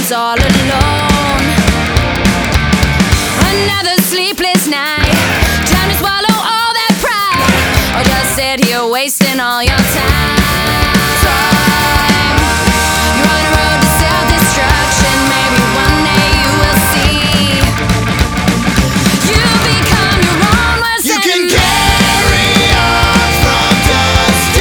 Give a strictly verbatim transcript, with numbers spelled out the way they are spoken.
was all alone. Another sleepless night, time to swallow all that pride, or just sit here wasting all your time.